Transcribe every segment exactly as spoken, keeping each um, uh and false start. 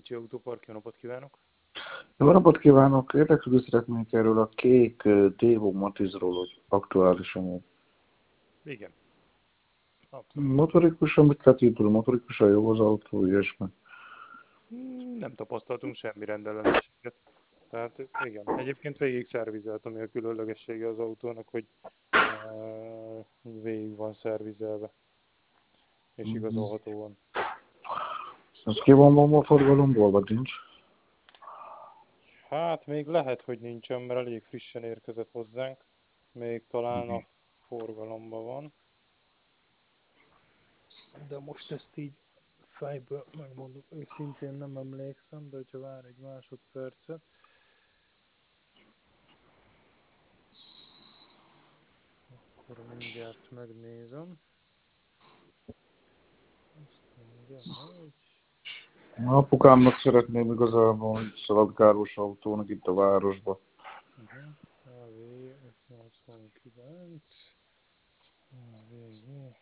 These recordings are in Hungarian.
Ricsi Autópark, jó napot kívánok! Jó napot kívánok! Érdeklődni szeretnék erről a kék Devo Matizról, hogy aktuálisan. Igen, abszolút. Motorikusan mit lehet így, motorikusan jó az autó, ilyesmi. Nem tapasztaltunk semmi rendellenességet. Tehát igen, egyébként végig szervizelt, ami a különlegessége az autónak, hogy uh, végig van szervizelve, és igazolható van. Ez ki van bomba a forgalomból, vagy nincs? Hát még lehet, hogy nincsen, mert elég frissen érkezett hozzánk. Még talán a forgalomban van. De most ezt így fejből megmondom, őszintén nem emlékszem, de hogyha vár egy másodpercet. Akkor mindjárt megnézem. Azt mondja, hogy... Apukámnak szeretném igazából egy szaladgálós autónak itt a városba. Uh-huh. á vé ötszáznyolcvankilenc. á vé gé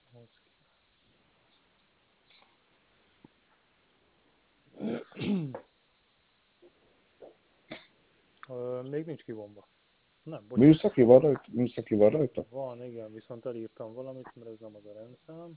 ötszáznyolcvankilenc. Még nincs kivonva. Nem, bocsánat. Műszaki van rajta? Műszaki van rajta? Van, igen, viszont elírtam valamit, mert ez nem az a rendszám.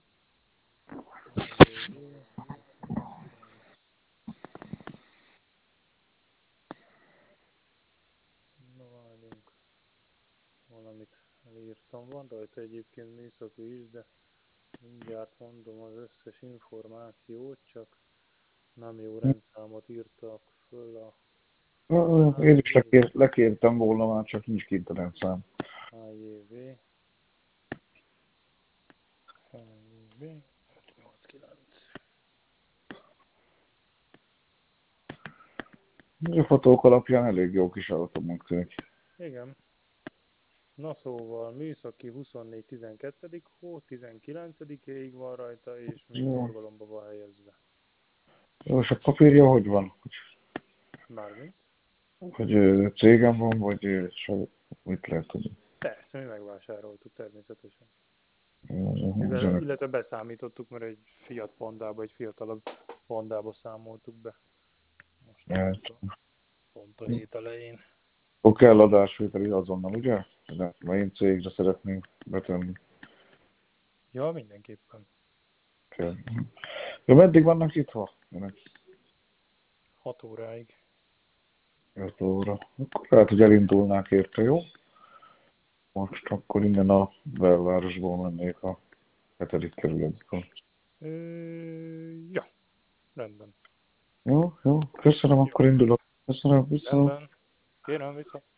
Na várjunk. Valamit elírtam, van rajta egyébként műszaki is, de mindjárt mondom az összes információt, csak nem jó rendszámot írtak föl a Én is lekér, lekértem volna már, csak nincs kint a rendszám. á jé vé ötszáznyolcvankilenc. A fotók alapján elég jó kis autónak tűnik. Igen. Na szóval műszaki huszonnégy tizenkettő hó tizenkilencedikéig van rajta, és még Jó. forgalomba van helyezve. Jó, és a papírja hogy van? Mármint? Hogy ö, cégem van, vagy ö, so, mit lehet tudni? Persze, mi megvásároltuk természetesen. Üzenet. Illetve beszámítottuk, mert egy Fiat Pandába, egy fiatalabb Pandába számoltuk be. Most Ja. pont a hét elején. Akkor kell adásvételi azonnal, ugye? De mert én cégre szeretném betenni. Ja, mindenképpen. Kell. Ja, meddig vannak nyitva? hat óráig. öt óra. Akkor lehet, hogy elindulnák érte, jó? Most akkor innen a belvárosból mennék a hetedik kerületből. Ö, ja, rendben. Jó, jó. Köszönöm, Jó. akkor indulok. Köszönöm, viszont. Rendben. Kérem vissza.